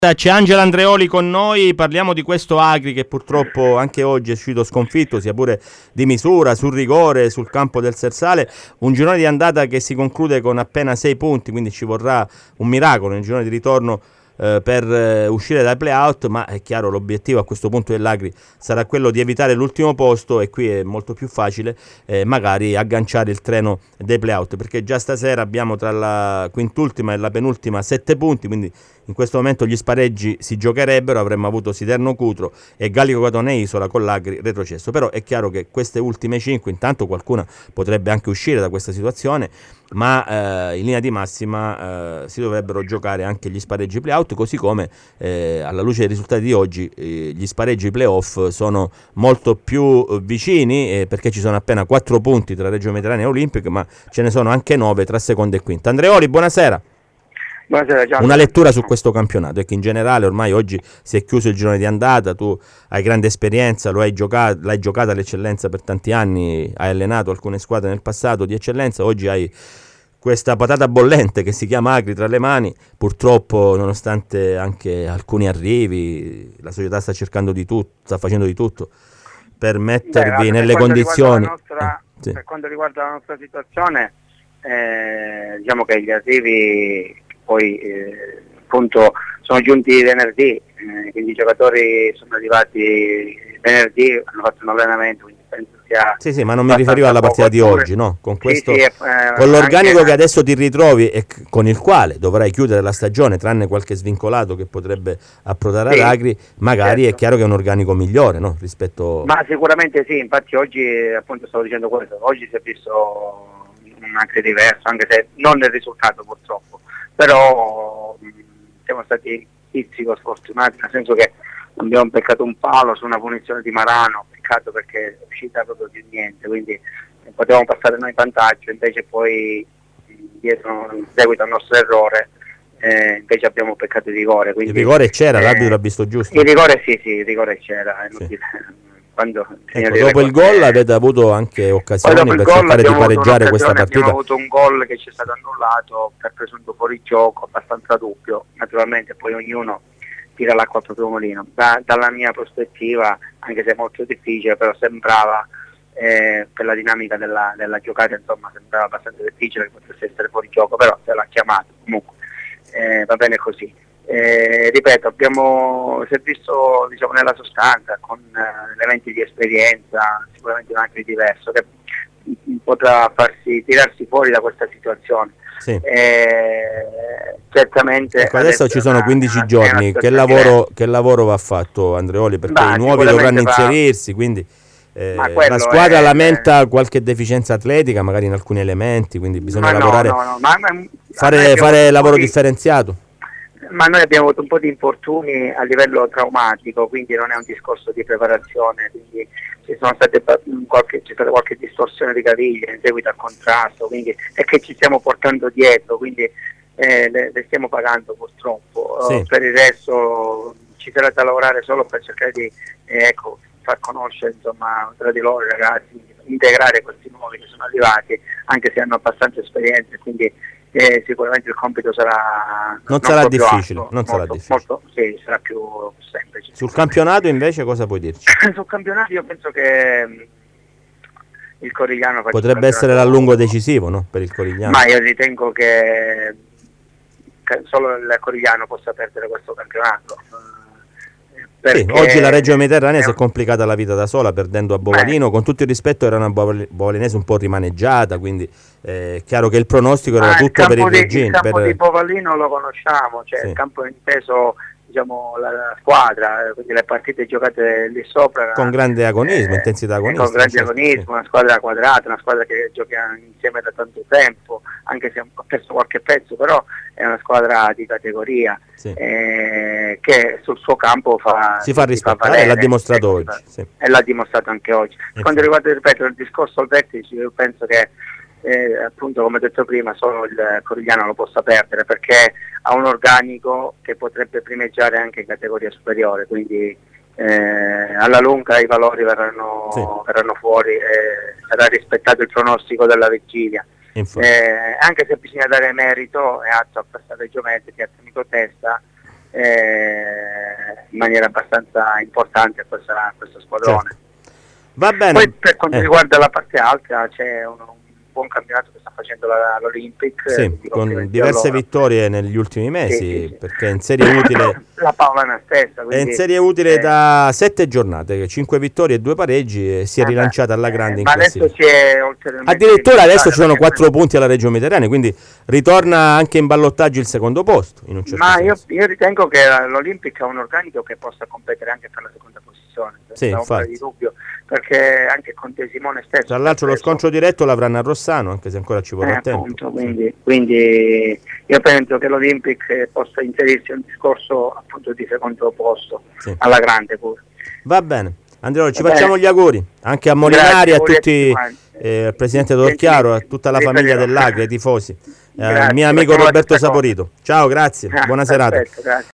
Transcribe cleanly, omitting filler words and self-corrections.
C'è Angelo Andreoli con noi, parliamo di questo Agri che purtroppo anche oggi è uscito sconfitto, sia pure di misura, sul rigore, sul campo del Sersale, un girone di andata che si conclude con appena 6 punti, quindi ci vorrà un miracolo nel girone di ritorno per uscire dai play-out, ma è chiaro l'obiettivo a questo punto dell'Agri sarà quello di evitare l'ultimo posto e qui è molto più facile magari agganciare il treno dei play-out, perché già stasera abbiamo tra la quintultima e la penultima 7 punti, quindi in questo momento gli spareggi si giocherebbero, avremmo avuto Siderno Cutro e Gallico Catone Isola con l'Agri retrocesso, però è chiaro che queste ultime 5, intanto qualcuna potrebbe anche uscire da questa situazione, ma in linea di massima si dovrebbero giocare anche gli spareggi play-out, così come alla luce dei risultati di oggi gli spareggi play-off sono molto più vicini perché ci sono appena 4 punti tra Reggio Mediterraneo e Olympic, ma ce ne sono anche 9 tra seconda e quinta. Andreoli, buonasera. Buonasera, Gianni. Una lettura su questo campionato è che in generale ormai oggi si è chiuso il girone di andata, tu hai grande esperienza, l'hai giocata all'eccellenza per tanti anni, hai allenato alcune squadre nel passato di eccellenza, oggi hai questa patata bollente che si chiama Agri tra le mani, purtroppo nonostante anche alcuni arrivi la società sta cercando di tutto, sta facendo di tutto per mettervi nelle condizioni. Per quanto riguarda la nostra situazione, diciamo che gli arrivi poi appunto sono giunti venerdì, quindi i giocatori sono arrivati venerdì, hanno fatto un allenamento, quindi penso sia... Sì, ma non mi riferivo alla partita di oggi, no? Con questo, sì, con l'organico che adesso ti ritrovi e con il quale dovrai chiudere la stagione, tranne qualche svincolato che potrebbe approdare ad Agri, magari certo. È chiaro che è un organico migliore, no? Rispetto... Ma sicuramente sì, infatti oggi appunto stavo dicendo questo, oggi si è visto un Agri diverso, anche se non nel risultato purtroppo, però siamo stati pizzico sfortunati, nel senso che abbiamo beccato un palo su una punizione di Marano, peccato perché è uscita proprio di niente, quindi potevamo passare noi in vantaggio, invece poi dietro in seguito al nostro errore invece abbiamo peccato il rigore. Quindi, il rigore c'era, l'arbitro l'ha visto giusto? Il rigore sì, il rigore c'era, sì. Quando dopo il gol avete avuto anche occasioni per cercare di pareggiare questa partita? Abbiamo avuto un gol che ci è stato annullato per presunto fuorigioco, abbastanza dubbio, naturalmente poi ognuno tira l'acqua al proprio mulino. Dalla mia prospettiva, anche se è molto difficile, però sembrava per la dinamica della giocata, insomma, sembrava abbastanza difficile che potesse essere fuorigioco, però se l'ha chiamato, comunque va bene così. Ripeto, si è visto, diciamo, nella sostanza con elementi di esperienza, sicuramente anche diverso, che potrà tirarsi fuori da questa situazione. Sì. Certamente adesso ci sono 15 giorni, che lavoro va fatto, Andreoli, perché i nuovi dovranno inserirsi, quindi la squadra lamenta qualche deficienza atletica magari in alcuni elementi, quindi bisogna lavorare, fare lavoro differenziato. Ma noi abbiamo avuto un po' di infortuni a livello traumatico, quindi non è un discorso di preparazione, quindi c'è stata qualche distorsione di caviglia in seguito al contrasto, quindi è che ci stiamo portando dietro, quindi le stiamo pagando purtroppo. Sì. Per il resto ci sarà da lavorare solo per cercare di far conoscere, insomma, tra di loro i ragazzi, integrare questi nuovi che sono arrivati, anche se hanno abbastanza esperienza, quindi sicuramente il compito sarà sarà difficile, sarà più semplice. Sul campionato invece cosa puoi dirci? Sul campionato io penso che il Corigliano potrebbe essere l'allungo decisivo, no? Per il Corigliano. Ma io ritengo che solo il Corigliano possa perdere questo campionato. Sì, oggi la Reggio Mediterranea si è complicata la vita da sola perdendo a Bovalino, con tutto il rispetto era una bovalinese un po' rimaneggiata, quindi è chiaro che il pronostico era tutto per i reggini. Il campo di Bovalino lo conosciamo, cioè sì. Il campo inteso, diciamo, la squadra, quindi le partite giocate lì sopra con grande agonismo, intensità agonistica, con grande agonismo, una squadra quadrata, una squadra che gioca insieme da tanto tempo, anche se ha perso qualche pezzo, però è una squadra di categoria, sì. Che sul suo campo si fa rispettare, e l'ha dimostrato oggi, sì. E l'ha dimostrato anche oggi. Quando riguarda, ripeto, il discorso al vertice, io penso che appunto, come detto prima, solo il Corigliano lo possa perdere, perché ha un organico che potrebbe primeggiare anche in categoria superiore, quindi alla lunga i valori verranno fuori, sarà rispettato il pronostico della vigilia. Infatti. Anche se bisogna dare merito e atto a questa Reggio Med che ha tenuto testa in maniera abbastanza importante questo squadrone. Certo. Va bene. Poi per quanto riguarda la parte alta c'è un buon campionato che sta facendo l'Olympic, sì, con diverse vittorie negli ultimi mesi, sì. Perché in serie utile la Paolana stessa è in serie utile da 7 giornate, 5 vittorie e 2 pareggi, e si è rilanciata alla grande in classifica. Adesso si è ulteriormente addirittura adesso ci sono 4 punti alla Reggio Mediterranea, quindi ritorna anche in ballottaggio il secondo posto in un certo senso. Io ritengo che l'Olympic ha un organico che possa competere anche per la seconda posizione, senza ombra di dubbio, perché anche con De Simone stesso. Tra l'altro lo scontro diretto l'avranno a Rossano, anche se ancora ci vorrà tempo. Appunto, quindi io penso che l'Olympic possa inserirsi in un discorso appunto di secondo posto, sì, alla grande pure. Va bene, Andrea, ci facciamo gli auguri anche a Molinari, a tutti, al presidente Torchiaro, a tutta la famiglia dell'Agri, ai tifosi, al mio amico Roberto Saporito. Ciao, grazie, buona serata. Grazie.